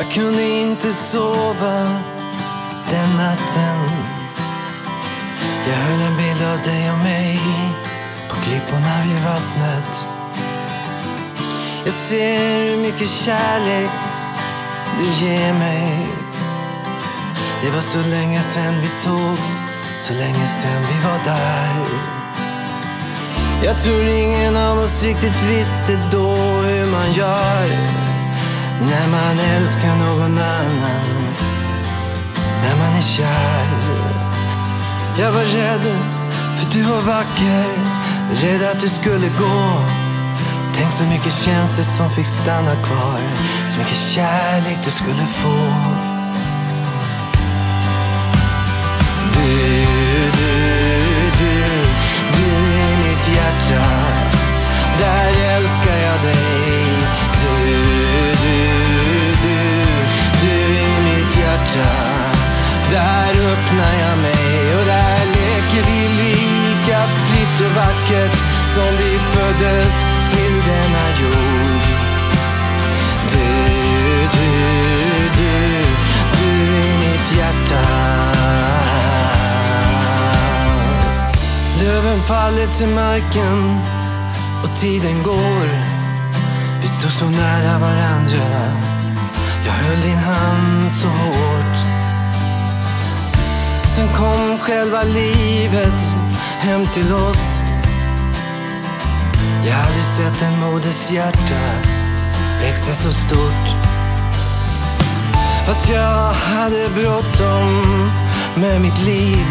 Jag kunde inte sova den natten. Jag höll en bild av dig och mig på klipporna vid vattnet. Jag ser hur mycket kärlek du ger mig. Det var så länge sedan vi sågs, så länge sedan vi var där. Jag tror ingen av oss riktigt visste då hur man gör när man älskar någon annan, när man är kär. Jag var rädd för du var vacker, rädd att du skulle gå. Tänk så mycket känslor som fick stanna kvar, så mycket kärlek du skulle få. Du är mitt hjärta, där älskar jag dig. Du är mitt hjärta, där öppnar jag mig. Och där leker vi lika fritt och vackert som vi föddes till denna jord. Du är mitt hjärta. Löven faller till marken och tiden går. Vi står så nära varandra, jag höll din hand så hårt. Sen kom själva livet hem till oss. Jag hade aldrig sett en moders hjärta växa så stort. Fast jag hade bråttom med mitt liv,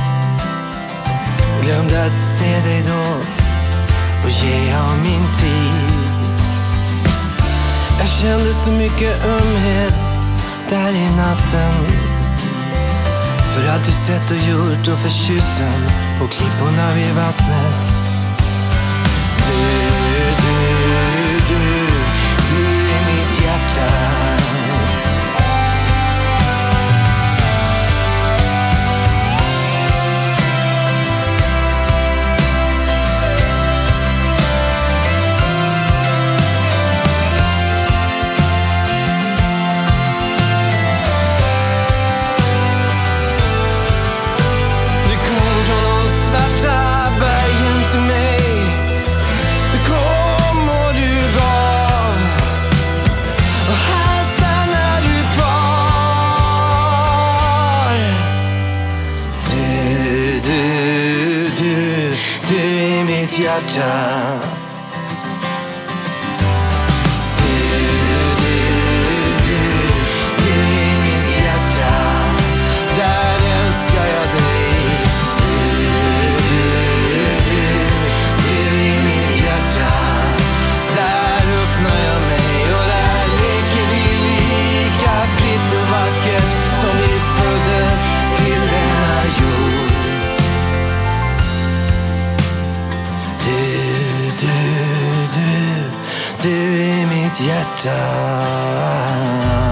glömde att se dig då och ge av min tid. Jag kände så mycket ömhet där i natten, för allt du sett och gjort och för kyssen på klipporna vid vattnet. Du är mitt hjärta. Du är mitt hjärta. Du är mitt hjärta. Där älskar jag dig. Du är mitt hjärta. Där öppnar jag mig. Och där leker vi lika fritt och vackert som vi föddes till denna jord. Du är mitt hjärta.